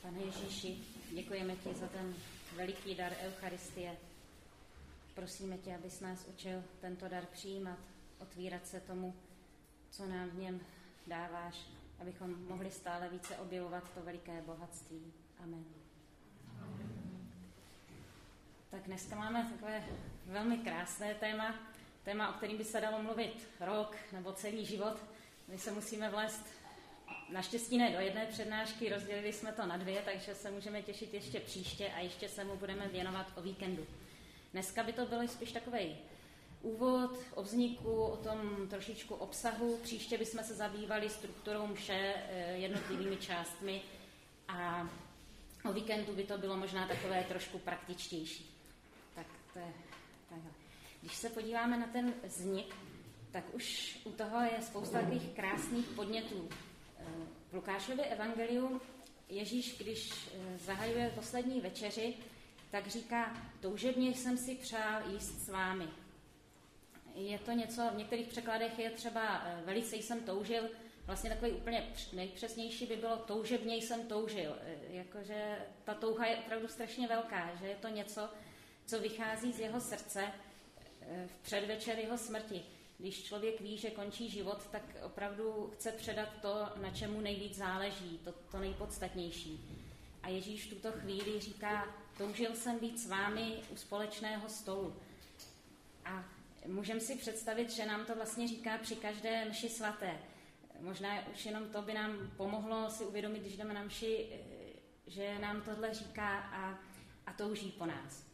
Pane Ježíši, děkujeme ti za ten veliký dar Eucharistie. Prosíme tě, abys nás učil tento dar přijímat, otvírat se tomu, co nám v něm dáváš, abychom mohli stále více objevovat to veliké bohatství. Amen. Tak dneska máme takové velmi krásné téma, o kterém by se dalo mluvit rok nebo celý život. My se musíme vlézt naštěstí ne do jedné přednášky, rozdělili jsme to na 2, takže se můžeme těšit ještě příště a ještě se mu budeme věnovat o víkendu. Dneska by to byl spíš takovej úvod o vzniku, o tom trošičku obsahu. Příště bychom se zabývali strukturou mše, jednotlivými částmi a o víkendu by to bylo možná takové trošku praktičtější. Tak to je takhle. Když se podíváme na ten vznik, tak už u toho je spousta takových krásných podnětů. V Lukášově evangeliu Ježíš, když zahajuje poslední večeři, tak říká, toužebně jsem si přál jíst s vámi. Je to něco, v některých překladech je třeba velice jsem toužil, vlastně takový úplně nejpřesnější by bylo toužebně jsem toužil. Jakože ta touha je opravdu strašně velká, že je to něco, co vychází z jeho srdce v předvečer jeho smrti. Když člověk ví, že končí život, tak opravdu chce předat to, na čemu nejvíc záleží, to nejpodstatnější. A Ježíš v tuto chvíli říká, toužil jsem být s vámi u společného stolu. A můžeme si představit, že nám to vlastně říká při každé mši svaté. Možná už jenom to by nám pomohlo si uvědomit, když jdeme na mši, že nám tohle říká a touží po nás.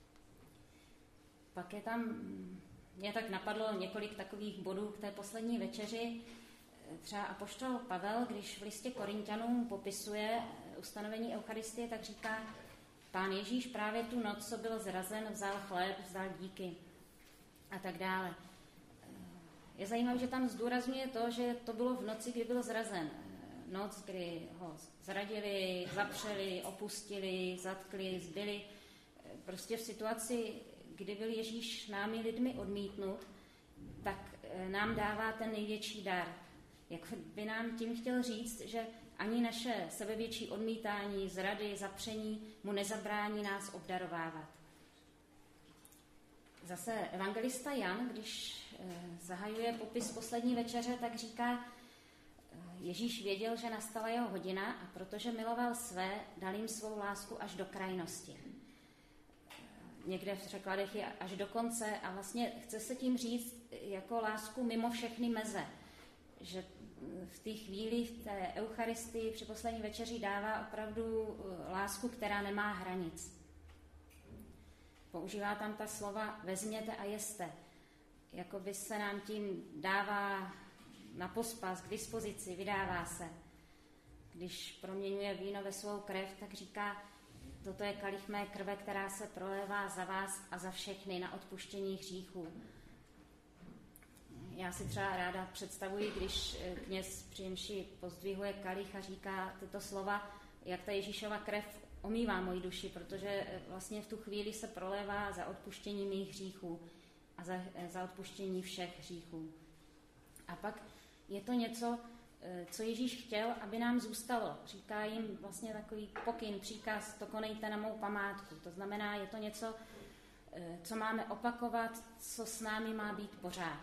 Pak je tam, mě tak napadlo několik takových bodů k té poslední večeři. Třeba apoštol Pavel, když v listě Korinťanům popisuje ustanovení Eucharistie, tak říká, Pán Ježíš právě tu noc, co byl zrazen, vzal chléb, vzal díky a tak dále. Je zajímavé, že tam zdůrazňuje to, že to bylo v noci, kdy byl zrazen. Noc, kdy ho zradili, zapřeli, opustili, zatkli, zbyli. Prostě v situaci, kdy byl Ježíš námi lidmi odmítnut, tak nám dává ten největší dar. Jak by nám tím chtěl říct, že ani naše sebevětší odmítání, zrady, zapření mu nezabrání nás obdarovávat. Zase evangelista Jan, když zahajuje popis poslední večeře, tak říká, Ježíš věděl, že nastala jeho hodina a protože miloval své, dal jim svou lásku až do krajnosti. Někde v překladech je až do konce a vlastně chce se tím říct jako lásku mimo všechny meze. Že v té chvíli, v té Eucharistii při poslední večeři dává opravdu lásku, která nemá hranic. Používá tam ta slova vezměte a jeste. Jakoby se nám tím dává na pospas, k dispozici, vydává se. Když proměňuje víno ve svou krev, tak říká, toto je kalich mé krve, která se prolévá za vás a za všechny na odpuštění hříchů. Já si třeba ráda představuji, když kněz při mši pozdvihuje kalich a říká tyto slova, jak ta Ježíšova krev omývá moji duši, protože vlastně v tu chvíli se prolévá za odpuštění mých hříchů a za odpuštění všech hříchů. A pak je to něco, co Ježíš chtěl, aby nám zůstalo. Říká jim vlastně takový pokyn, příkaz, to konejte na mou památku. To znamená, je to něco, co máme opakovat, co s námi má být pořád.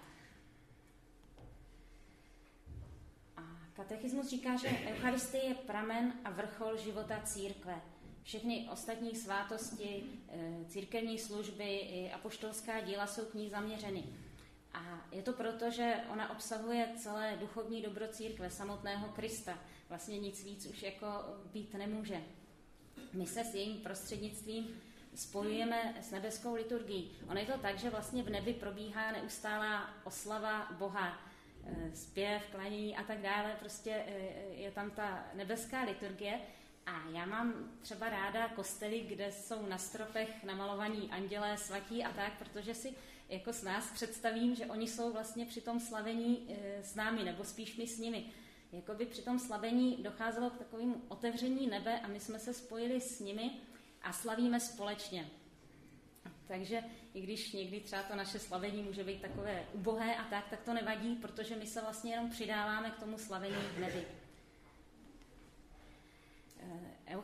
A katechismus říká, že Eucharistie je pramen a vrchol života církve. Všechny ostatní svátosti, církevní služby i apoštolská díla jsou k ní zaměřeny. A je to proto, že ona obsahuje celé duchovní dobro církve, samotného Krista. Vlastně nic víc už jako být nemůže. My se s jejím prostřednictvím spojujeme s nebeskou liturgií. Ono je to tak, že vlastně v nebi probíhá neustálá oslava Boha, zpěv, klanění a tak dále. Prostě je tam ta nebeská liturgie. A já mám třeba ráda kostely, kde jsou na stropech namalovaní andělé, svatí a tak, protože si jako s nás představím, že oni jsou vlastně při tom slavení s námi, nebo spíš my s nimi. Jakoby při tom slavení docházelo k takovému otevření nebe a my jsme se spojili s nimi a slavíme společně. Takže i když někdy třeba to naše slavení může být takové ubohé a tak to nevadí, protože my se vlastně jenom přidáváme k tomu slavení v nebi.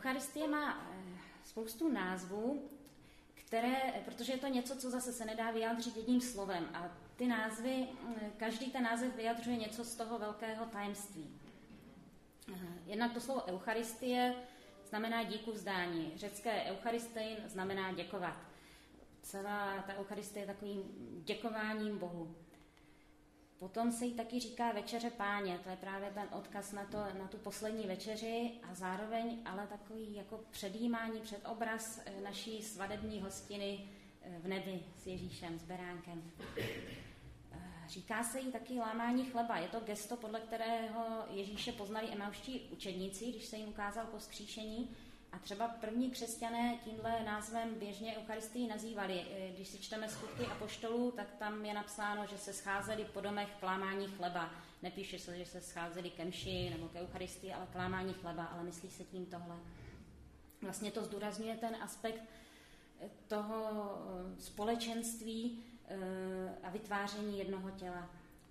Eucharistie má spoustu názvů, protože je to něco, co zase se nedá vyjádřit jedním slovem. A ty názvy, každý ten název vyjadřuje něco z toho velkého tajemství. Jednak to slovo Eucharistie znamená díku vzdání. Řecké eucharistein znamená děkovat. Celá ta Eucharistie je takovým děkováním Bohu. Potom se jí taky říká večeře Páně, to je právě ten odkaz na tu poslední večeři a zároveň ale takový jako předjímání, předobraz naší svadební hostiny v nebi s Ježíšem, s beránkem. Říká se jí taky lámání chleba, je to gesto, podle kterého Ježíše poznali emauští učedníci, když se jim ukázal po vzkříšení. A třeba první křesťané tímhle názvem běžně Eucharistii nazývali. Když si čteme Skutky apoštolů, tak tam je napsáno, že se scházeli po domech k lámání chleba. Nepíše se, že se scházeli ke mši nebo k Eucharistii, ale k lámání chleba, ale myslí se tím tohle. Vlastně to zdůrazňuje ten aspekt toho společenství a vytváření jednoho těla.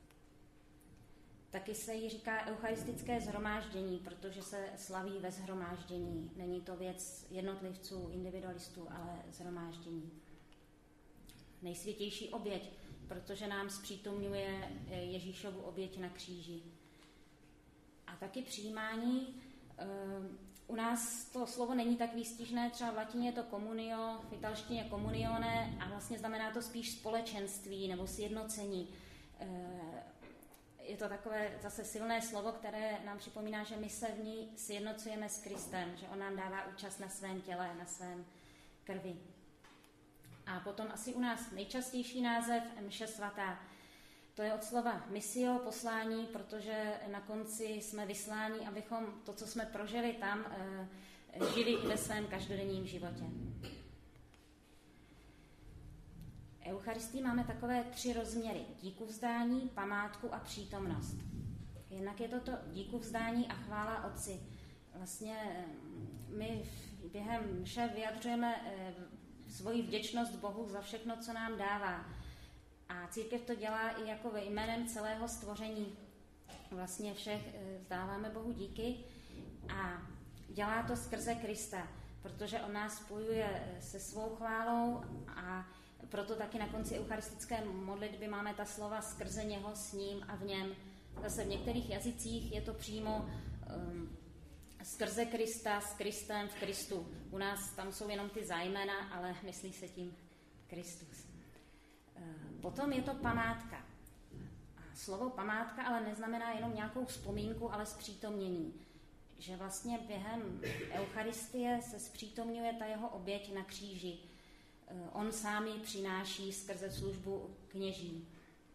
Taky se jí říká eucharistické shromáždění, protože se slaví ve shromáždění. Není to věc jednotlivců, individualistů, ale shromáždění. Nejsvětější oběť, protože nám zpřítomňuje Ježíšovu oběť na kříži. A taky přijímání. U nás to slovo není tak výstižné, třeba v latině je to communio, v italštině communione a vlastně znamená to spíš společenství nebo sjednocení. Je to takové zase silné slovo, které nám připomíná, že my se v ní sjednocujeme s Kristem, že on nám dává účast na svém těle, na svém krvi. A potom asi u nás nejčastější název mše svatá. To je od slova missio, poslání, protože na konci jsme vysláni, abychom to, co jsme prožili tam, žili i ve svém každodenním životě. Eucharistii máme takové 3 rozměry. Díkuvzdání, památku a přítomnost. Jednak je to díkuvzdání a chvála Otci. Vlastně my během mše vyjadřujeme svoji vděčnost Bohu za všechno, co nám dává. A církev to dělá i jako jménem celého stvoření. Vlastně všech vzdáváme Bohu díky a dělá to skrze Krista, protože on nás spojuje se svou chválou a proto taky na konci eucharistické modlitby máme ta slova skrze něho, s ním a v něm. Zase v některých jazycích je to přímo skrze Krista, s Kristem, v Kristu. U nás tam jsou jenom ty zájmena, ale myslí se tím Kristus. Potom je to památka. A slovo památka ale neznamená jenom nějakou vzpomínku, ale zpřítomnění. Že vlastně během Eucharistie se zpřítomňuje ta jeho oběť na kříži. On sám ji přináší skrze službu kněží.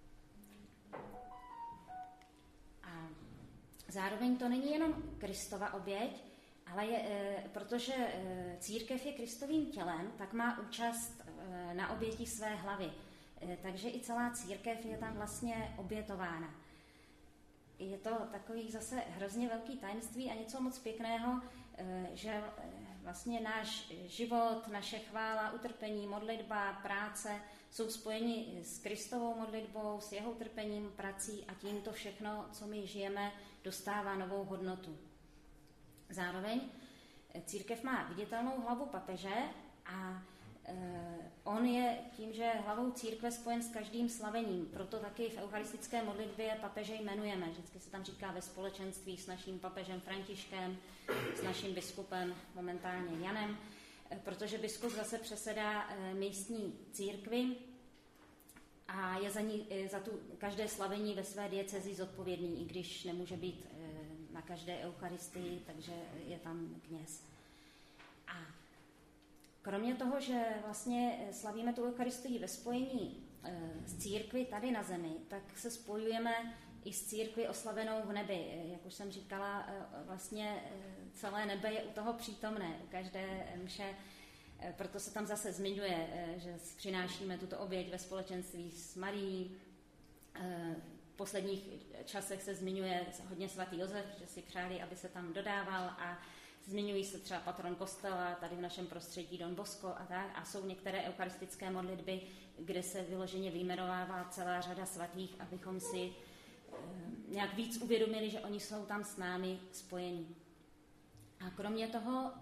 A zároveň to není jenom Kristova oběť, ale protože církev je Kristovým tělem, tak má účast na oběti své hlavy. Takže i celá církev je tam vlastně obětována. Je to takový zase hrozně velký tajemství a něco moc pěkného, že vlastně náš život, naše chvála, utrpení, modlitba, práce jsou spojeni s Kristovou modlitbou, s jeho utrpením, prací a tímto všechno, co my žijeme, dostává novou hodnotu. Zároveň církev má viditelnou hlavu papeže a on je tím, že je hlavou církve spojen s každým slavením, proto taky v eucharistické modlitbě papeže jmenujeme. Vždycky se tam říká ve společenství s naším papežem Františkem, s naším biskupem momentálně Janem, protože biskup zase předsedá místní církvi a je za tu každé slavení ve své diecezi zodpovědný, i když nemůže být na každé eucharistii, takže je tam kněz. A kromě toho, že vlastně slavíme tu eucharistii ve spojení s církví tady na zemi, tak se spojujeme i s církví oslavenou v nebi. Jak už jsem říkala, vlastně celé nebe je u toho přítomné, u každé mše. Proto se tam zase zmiňuje, že přinášíme tuto oběť ve společenství s Marií. V posledních časech se zmiňuje hodně svatý Josef, že si přáli, aby se tam dodával a zmiňují se třeba patron kostela, tady v našem prostředí Don Bosco a tak. A jsou některé eucharistické modlitby, kde se vyloženě vyjmenovává celá řada svatých, abychom si nějak víc uvědomili, že oni jsou tam s námi spojeni. A kromě toho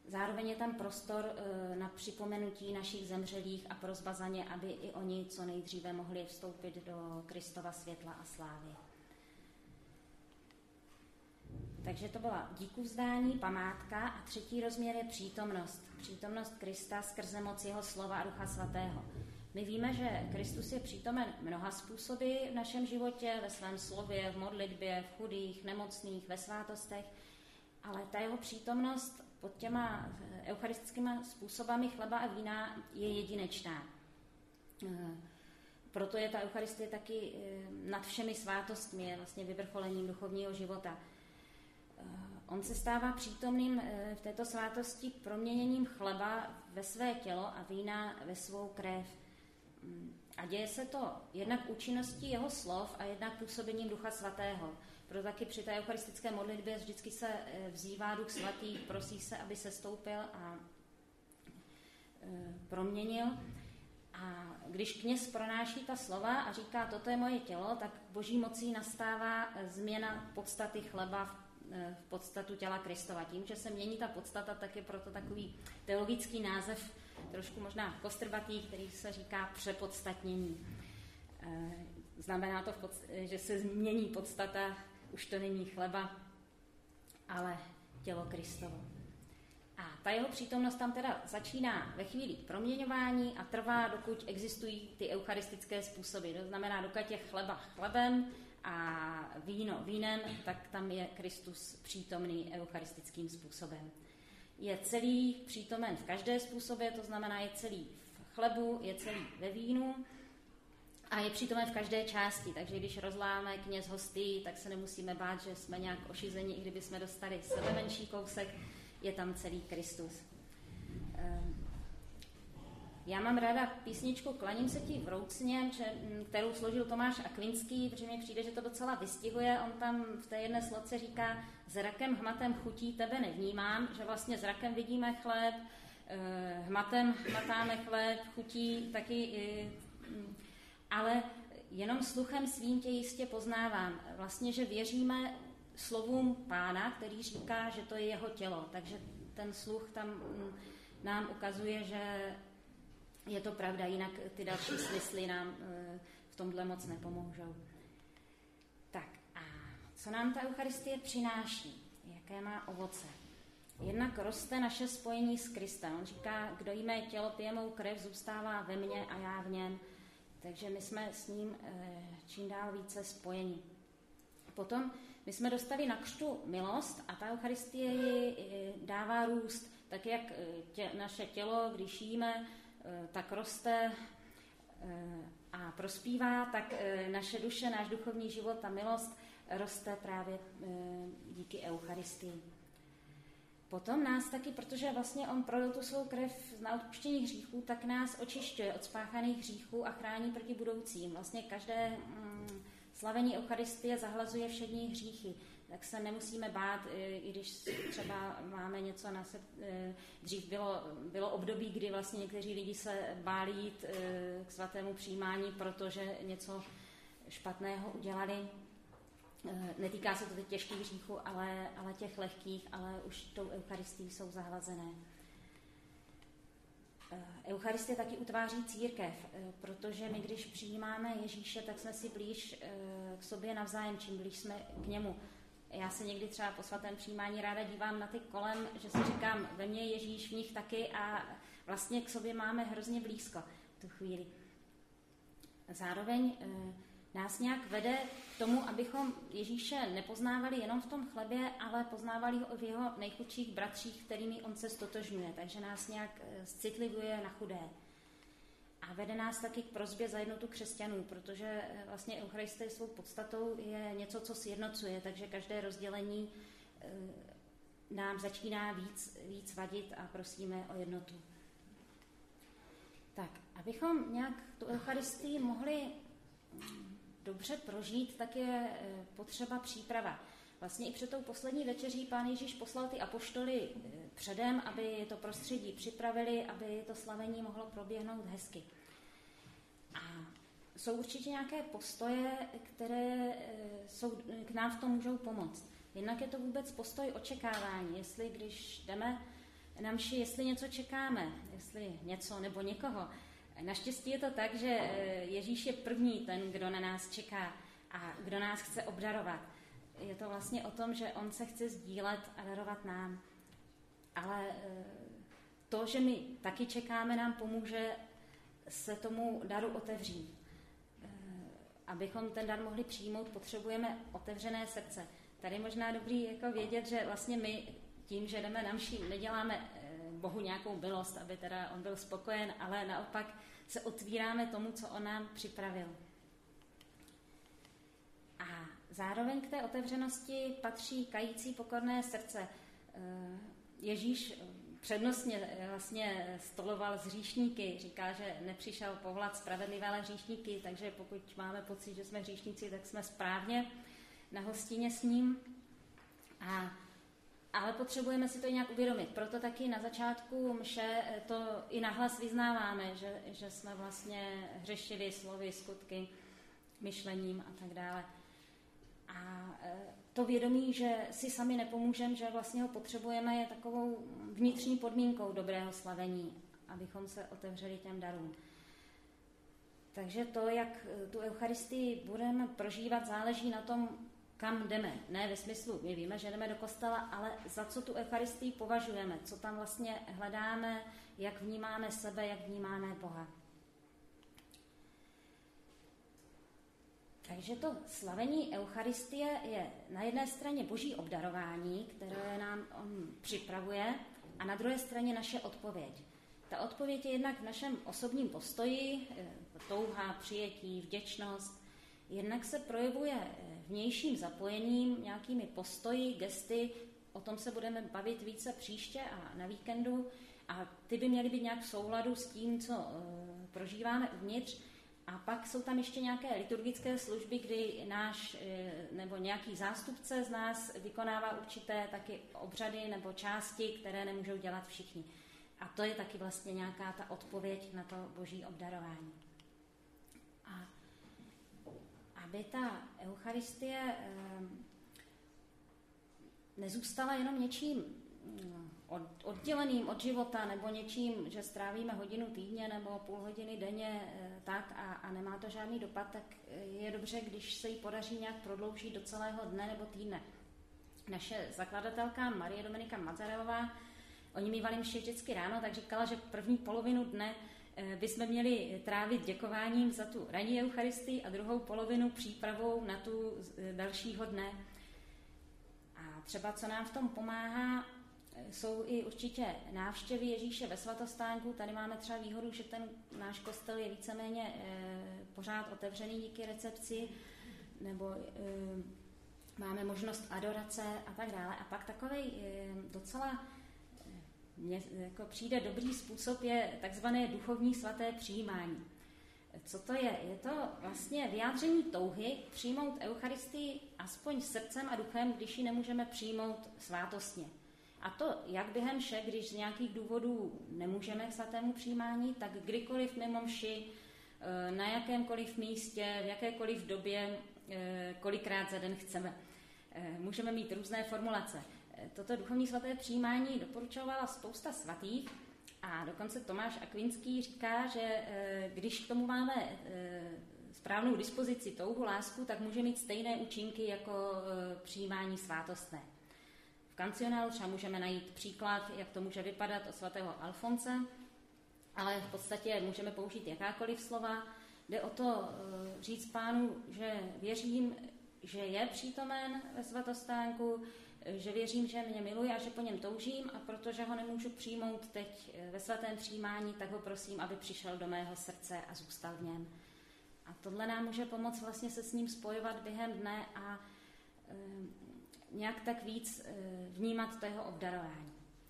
Zároveň je tam prostor na připomenutí našich zemřelých a prosba za ně, aby i oni co nejdříve mohli vstoupit do Kristova světla a slávy. Takže to byla díkuvzdání, památka a třetí rozměr je přítomnost. Přítomnost Krista skrze moc jeho slova a Ducha Svatého. My víme, že Kristus je přítomen mnoha způsoby v našem životě, ve svém slově, v modlitbě, v chudých, nemocných, ve svátostech, ale ta jeho přítomnost pod těma eucharistickými způsobami chleba a vína je jedinečná. Proto je ta Eucharistie taky nad všemi svátostmi, je vlastně vyvrcholením duchovního života. On se stává přítomným v této svátosti proměněním chleba ve své tělo a vína ve svou krev. A děje se to jednak účinností jeho slov a jednak působením Ducha Svatého. Proto taky při té eucharistické modlitbě vždycky se vzývá Duch Svatý, prosí se, aby se stoupil a proměnil. A když kněz pronáší ta slova a říká, toto je moje tělo, tak boží mocí nastává změna podstaty chleba v podstatu těla Kristova. Tím, že se mění ta podstata, tak je proto takový teologický název, trošku možná kostrbatý, který se říká přepodstatnění. Znamená to, že se změní podstata, už to není chleba, ale tělo Kristovo. A ta jeho přítomnost tam teda začíná ve chvíli proměňování a trvá, dokud existují ty eucharistické způsoby. To znamená, dokud je chleba chlebem a víno vínem, tak tam je Kristus přítomný eucharistickým způsobem. Je celý přítomen v každé způsobě, to znamená, je celý v chlebu, je celý ve vínu a je přítomen v každé části. Takže když rozláme kněz hostii, tak se nemusíme bát, že jsme nějak ošizeni, i kdyby jsme dostali sebe menší kousek, je tam celý Kristus. Já mám ráda písničku Klaním se ti vroucně, kterou složil Tomáš Akvinský, protože mi přijde, že to docela vystihuje. On tam v té jedné sloce říká, zrakem hmatem chutí tebe nevnímám, že vlastně zrakem vidíme chléb, hmatem hmatáme chléb, chutí taky, ale jenom sluchem svým tě jistě poznávám. Vlastně, že věříme slovům Pána, který říká, že to je jeho tělo. Takže ten sluch tam nám ukazuje, že je to pravda, jinak ty další smysly nám v tomhle moc nepomůžou. Tak a co nám ta Eucharistie přináší? Jaké má ovoce? Jednak roste naše spojení s Kristem. On říká, kdo jí mé tělo, pije mou krev, zůstává ve mně a já v něm. Takže my jsme s ním čím dál více spojeni. Potom my jsme dostali na křtu milost a ta Eucharistie ji dává růst. Tak jak naše tělo, když jíme, tak roste a prospívá, tak naše duše, náš duchovní život, ta milost roste právě díky Eucharistii. Potom nás taky, protože vlastně on prolil tu svou krev na odpuštění hříchů, tak nás očišťuje od spáchaných hříchů a chrání proti budoucím. Vlastně každé slavení Eucharistie zahlazuje všední hříchy, tak se nemusíme bát, i když třeba máme něco na dřív bylo období, kdy vlastně někteří lidi se báli jít k svatému přijímání, protože něco špatného udělali. Netýká se to těch těžkých hříchů, ale těch lehkých, ale už tou Eucharistií jsou zahlazené. Eucharistie taky utváří církev, protože my, když přijímáme Ježíše, tak jsme si blíž k sobě navzájem, čím blíž jsme k němu. Já se někdy třeba po svatém přijímání ráda dívám na ty kolem, že si říkám, ve mně Ježíš, v nich taky a vlastně k sobě máme hrozně blízko v tu chvíli. Zároveň nás nějak vede k tomu, abychom Ježíše nepoznávali jenom v tom chlebě, ale poznávali ho v jeho nejchudších bratřích, kterými on se stotožňuje. Takže nás nějak citlivuje na chudé. A vede nás taky k prosbě za jednotu křesťanů, protože vlastně Eucharistie svou podstatou je něco, co sjednocuje, takže každé rozdělení nám začíná víc vadit a prosíme o jednotu. Tak, abychom nějak tu Eucharistii mohli dobře prožít, tak je potřeba příprava. Vlastně i před tou poslední večeří Pán Ježíš poslal ty apoštoly předem, aby to prostředí připravili, aby to slavení mohlo proběhnout hezky. A jsou určitě nějaké postoje, které k nám v tom můžou pomoct. Jednak je to vůbec postoj očekávání. Jestli když jdeme na mši, jestli něco čekáme, jestli něco nebo někoho. Naštěstí je to tak, že Ježíš je první ten, kdo na nás čeká a kdo nás chce obdarovat. Je to vlastně o tom, že on se chce sdílet a darovat nám. Ale to, že my taky čekáme, nám pomůže se tomu daru otevřít. Abychom ten dar mohli přijmout, potřebujeme otevřené srdce. Tady možná dobrý jako vědět, že vlastně my tím, že jdeme na mši, neděláme Bohu nějakou milost, aby teda on byl spokojen, ale naopak se otvíráme tomu, co on nám připravil. A zároveň k té otevřenosti patří kající pokorné srdce. Ježíš přednostně vlastně stoloval s hříšníky. Říká, že nepřišel povolat spravedlivé, ale hříšníky, takže pokud máme pocit, že jsme hříšníci, tak jsme správně na hostině s ním. Ale potřebujeme si to nějak uvědomit. Proto taky na začátku mše to i nahlas vyznáváme, že jsme vlastně hřešili slovy, skutky, myšlením a tak dále. A to vědomí, že si sami nepomůžeme, že vlastně ho potřebujeme, je takovou vnitřní podmínkou dobrého slavení, abychom se otevřeli těm darům. Takže to, jak tu Eucharistii budeme prožívat, záleží na tom, kam jdeme. Ne ve smyslu, my víme, že jdeme do kostela, ale za co tu Eucharistii považujeme, co tam vlastně hledáme, jak vnímáme sebe, jak vnímáme Boha. Takže to slavení Eucharistie je na jedné straně boží obdarování, které nám on připravuje, a na druhé straně naše odpověď. Ta odpověď je jednak v našem osobním postoji, touha, přijetí, vděčnost, jednak se projevuje vnějším zapojením, nějakými postoji, gesty, o tom se budeme bavit více příště a na víkendu, a ty by měly být nějak v souladu s tím, co prožíváme uvnitř. A pak jsou tam ještě nějaké liturgické služby, kdy náš nebo nějaký zástupce z nás vykonává určité taky obřady nebo části, které nemůžou dělat všichni. A to je taky vlastně nějaká ta odpověď na to boží obdarování. A aby ta Eucharistie nezůstala jenom něčím odděleným od života nebo něčím, že strávíme hodinu týdně nebo půl hodiny denně tak a nemá to žádný dopad, tak je dobře, když se jí podaří nějak prodloužit do celého dne nebo týdne. Naše zakladatelka Marie Dominika Mazarelová, oni mívali mši vždycky ráno, tak říkala, že první polovinu dne bychom měli trávit děkováním za tu ranní Eucharistii a druhou polovinu přípravou na tu dalšího dne. A třeba co nám v tom pomáhá, jsou i určitě návštěvy Ježíše ve svatostánku. Tady máme třeba výhodu, že ten náš kostel je víceméně pořád otevřený díky recepci, nebo máme možnost adorace a tak dále. A pak takovej docela mně jako přijde dobrý způsob je takzvané duchovní svaté přijímání. Co to je? Je to vlastně vyjádření touhy přijmout Eucharistii aspoň srdcem a duchem, když ji nemůžeme přijmout svátostně. A to jak během mše, když z nějakých důvodů nemůžeme k svatému přijímání, tak kdykoliv mimo mši, na jakémkoliv místě, v jakékoliv době, kolikrát za den chceme. Můžeme mít různé formulace. Toto duchovní svaté přijímání doporučovala spousta svatých a dokonce Tomáš Akvinský říká, že když k tomu máme správnou dispozici, touhu, lásku, tak může mít stejné účinky jako přijímání svátostné. V kancionálu třeba můžeme najít příklad, jak to může vypadat od svatého Alfonse, ale v podstatě můžeme použít jakákoliv slova. Jde o to říct Pánu, že věřím, že je přítomen ve svatostánku, že věřím, že mě miluje a že po něm toužím, a protože ho nemůžu přijmout teď ve svatém přijímání, tak ho prosím, aby přišel do mého srdce a zůstal v něm. A tohle nám může pomoct vlastně se s ním spojovat během dne a nějak tak víc vnímat to jeho obdarování.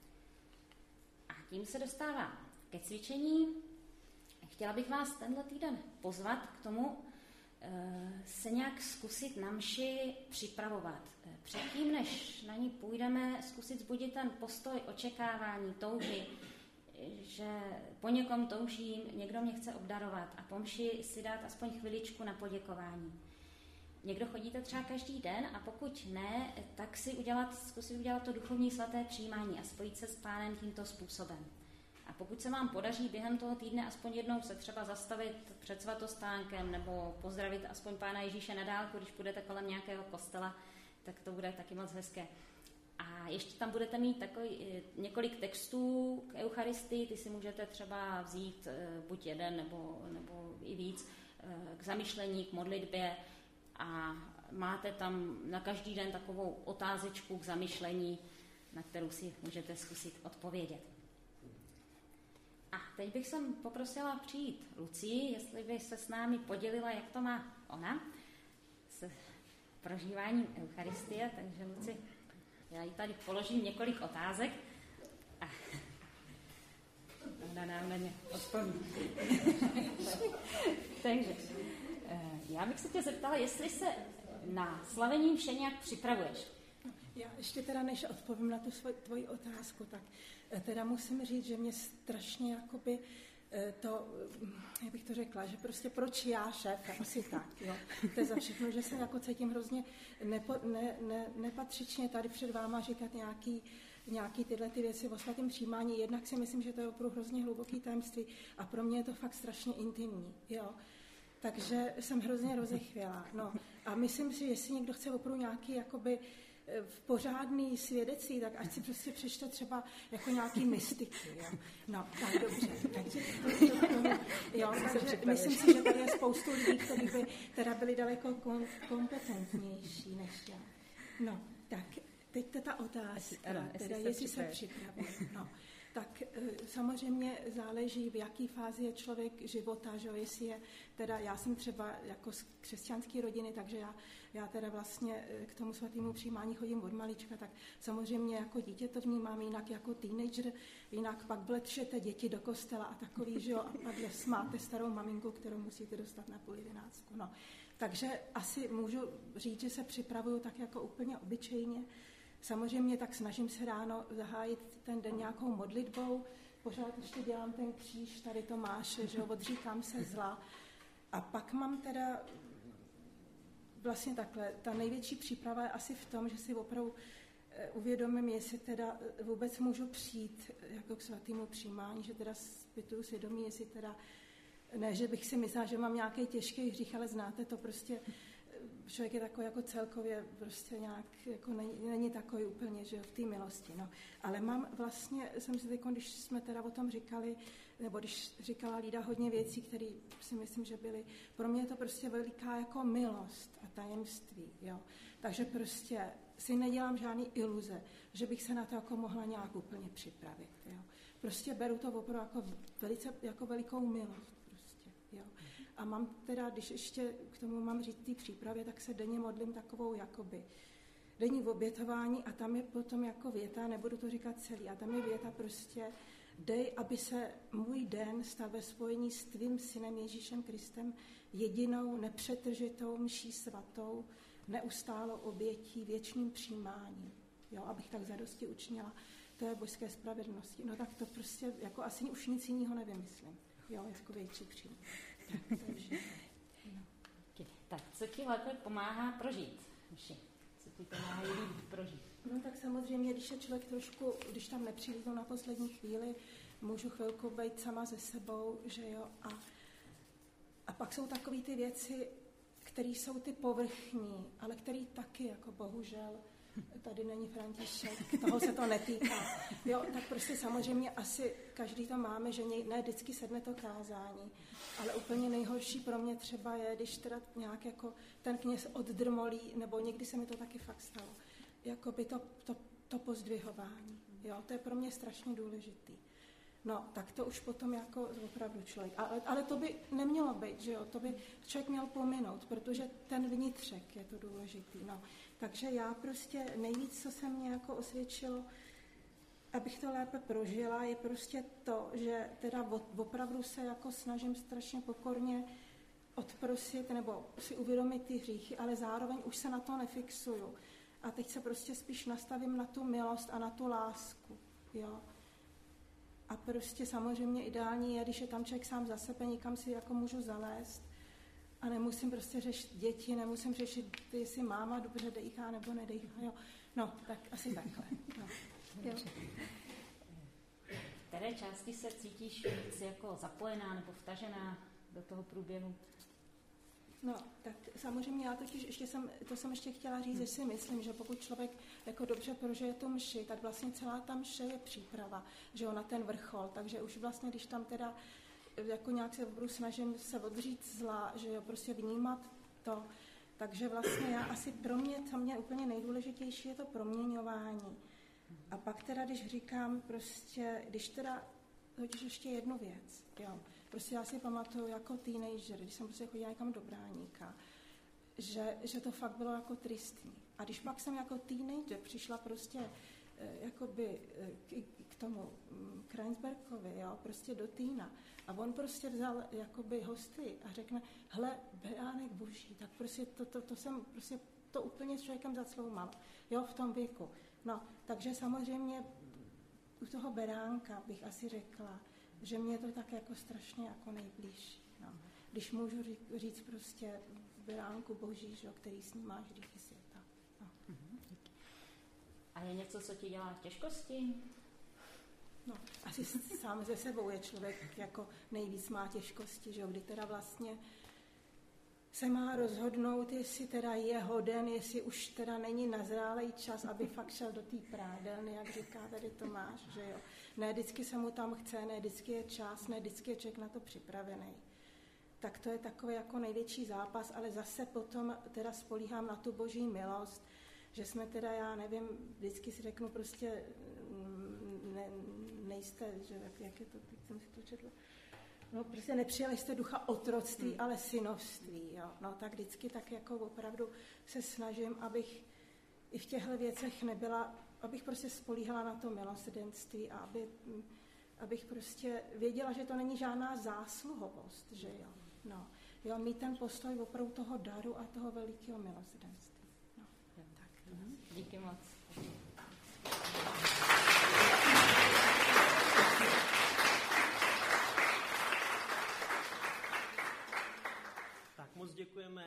A tím se dostávám ke cvičení. Chtěla bych vás tenhle týden pozvat k tomu, se nějak zkusit na mši připravovat. Předtím, než na ní půjdeme, zkusit zbudit ten postoj očekávání, touhy, že po někom toužím, někdo mě chce obdarovat, a po mši si dát aspoň chviličku na poděkování. někdo chodíte třeba každý den a pokud ne, tak zkusit udělat to duchovní svaté přijímání a spojit se s Pánem tímto způsobem. A pokud se vám podaří během toho týdne aspoň jednou se třeba zastavit před svatostánkem nebo pozdravit aspoň Pána Ježíše na dálku, když půjdete kolem nějakého kostela, tak to bude taky moc hezké. A ještě tam budete mít několik textů k Eucharistii, ty si můžete třeba vzít buď jeden nebo i víc k zamyšlení, k modlitbě a máte tam na každý den takovou otázečku k zamyšlení, na kterou si můžete zkusit odpovědět. A teď bych sem poprosila přijít Lucii, jestli by se s námi podělila, jak to má ona s prožíváním Eucharistie, takže Luci, já jí tady položím několik otázek a ona nám na ně odpoví. Takže já bych se tě zeptala, jestli se na slavení mše nějak připravuješ. Já ještě teda, než odpovím na tu tvoji otázku, tak teda musím říct, že mě strašně jakoby to, jak bych to řekla, že prostě proč já, šéf, asi tak, jo. To je za všechno, že se jako cítím hrozně nepatřičně tady před váma říkat nějaký tyhle ty věci o svatém přijímání. Jednak si myslím, že to je opravdu hrozně hluboký tajemství a pro mě je to fakt strašně intimní, jo. Takže jsem hrozně rozechvělá, no. A myslím si, že jestli někdo chce opravdu nějaký jakoby v pořádný svědectví, tak ať si prostě přečte třeba jako nějaký mystiky, jo. No, tak dobře. Takže myslím si, že tady je spoustu lidí, kteří by teda byli daleko kompetentnější než já. No, tak teď to ta otázka, teda jestli se připravím. No, tak samozřejmě záleží, v jaký fázi je člověk života, že jo, jestli je, teda já jsem třeba jako z křesťanské rodiny, takže já teda vlastně k tomu svatému přijímání chodím od malička, tak samozřejmě jako dítě to vnímám jinak jako teenager, jinak pak vletřete děti do kostela a takový, že jo, a pak máte starou maminku, kterou musíte dostat na 10:30. No, takže asi můžu říct, že se připravuju tak jako úplně obyčejně. Samozřejmě tak snažím se ráno zahájit ten den nějakou modlitbou, pořád ještě dělám ten kříž tady Tomáše, že ho odříkám se zla. A pak mám teda vlastně takhle, ta největší příprava je asi v tom, že si opravdu uvědomím, jestli teda vůbec můžu přijít jako k svatému přijímání, že teda zpytuju svědomí, jestli teda, ne, že bych si myslela, že mám nějaký těžký hřích, ale znáte to prostě, člověk je takový jako celkově prostě nějak, jako není takový úplně, že v té milosti, no. Ale mám vlastně, jsem si teď, když jsme teda o tom říkali, nebo když říkala Lída hodně věcí, které si myslím, že byly, pro mě je to prostě veliká jako milost a tajemství, jo. Takže prostě si nedělám žádný iluze, že bych se na to jako mohla nějak úplně připravit, jo. Prostě beru to opravdu jako velice, jako velikou milost prostě, jo. A mám teda, když ještě k tomu mám říct té přípravě, tak se denně modlím takovou jakoby denní obětování a tam je potom jako věta, nebudu to říkat celý, a tam je věta prostě dej, aby se můj den stal ve spojení s tvým synem Ježíšem Kristem jedinou nepřetržitou mší svatou, neustálou obětí, věčným přijímáním. Jo, abych tak zadosti učinila té božské spravedlnosti. No tak to prostě, jako asi už nic jiného nevymyslím. Jo, jako větší příjem. Tak, co ti lépe pomáhá prožít? Co ti pomáhá líp prožít? No tak samozřejmě, když je člověk trošku, když tam nepřilíznu na poslední chvíli, můžu chvilku být sama ze sebou, že jo, a pak jsou takové ty věci, které jsou ty povrchní, ale které taky, jako bohužel, tady není František, toho se to netýká. Jo, tak prostě samozřejmě asi každý to máme, že ne vždycky sedne to kázání, ale úplně nejhorší pro mě třeba je, když teda nějak jako ten kněz oddrmolí, nebo někdy se mi to taky fakt stalo, jako by to pozdvihování. Jo, to je pro mě strašně důležitý. No, tak to už potom jako opravdu člověk. Ale to by nemělo být, že jo, to by člověk měl pominout, protože ten vnitřek je to důležitý. No. Takže já prostě nejvíc, co se mě jako osvědčilo, abych to lépe prožila, je prostě to, že teda opravdu se jako snažím strašně pokorně odprosit nebo si uvědomit ty hříchy, ale zároveň už se na to nefixuju. A teď se prostě spíš nastavím na tu milost a na tu lásku, jo. A prostě samozřejmě ideální je, když je tam člověk sám za sebe, někam si jako můžu zalézt A nemusím prostě řešit děti, nemusím řešit, jestli máma dobře dejchá nebo nedejchá. Jo. No, tak asi takhle. No. Jo. V které části se cítíš víc jako zapojená nebo vtažená do toho průběhu? No, tak samozřejmě já totiž jsem ještě chtěla říct, že si myslím, že pokud člověk jako dobře prožije tu mši, tak vlastně celá ta mše je příprava, že jo, na ten vrchol, takže už vlastně, když tam teda jako nějak se budu snažím se odřít zla, že jo, prostě vnímat to, takže vlastně já asi pro mě, co mě úplně nejdůležitější, je to proměňování. A pak teda, když říkám prostě, když teda, totiž ještě jednu věc, jo, prostě já si pamatuju jako teenager, když jsem prostě chodila někam do Bráníka, že to fakt bylo jako tristní. A když pak jsem jako teenager přišla prostě jakoby k tomu Kreinsbergovi, jo, prostě do Týna, a on prostě vzal jakoby hosty a řekne, hele, beránek boží, tak prostě to jsem prostě to úplně s člověkem zacloumal, jo, v tom věku. No, takže samozřejmě u toho beránka bych asi řekla, že mě to tak jako strašně jako nejblížší. No. Když můžu říct prostě beránku boží, že, který snímáš hříchy světa. No. A je něco, co ti dělá těžkosti? No, asi sám ze sebou je člověk jako nejvíc má těžkosti, že, kdy teda vlastně se má rozhodnout, jestli teda je hoden, jestli už teda není nazrálej čas, aby fakt šel do té prádelny, jak říká tady Tomáš, že jo. Ne vždycky se mu tam chce, ne vždycky je čas, ne vždycky je člověk na to připravený. Tak to je takový jako největší zápas, ale zase potom teda spolíhám na tu boží milost, že jsme teda, já nevím, vždycky si řeknu prostě, nejste, že jak je to, teď jsem si to četla, no prostě nepřijali jste ducha otroctví, ale synovství, jo. No tak vždycky tak jako opravdu se snažím, abych i v těchto věcech nebyla, abych prostě spolíhala na to milosrdenství a abych prostě věděla, že to není žádná zásluhovost, že jo. No, jo, mít ten postoj opravdu toho daru a toho velikého milosrdenství. No, tak. Díky moc.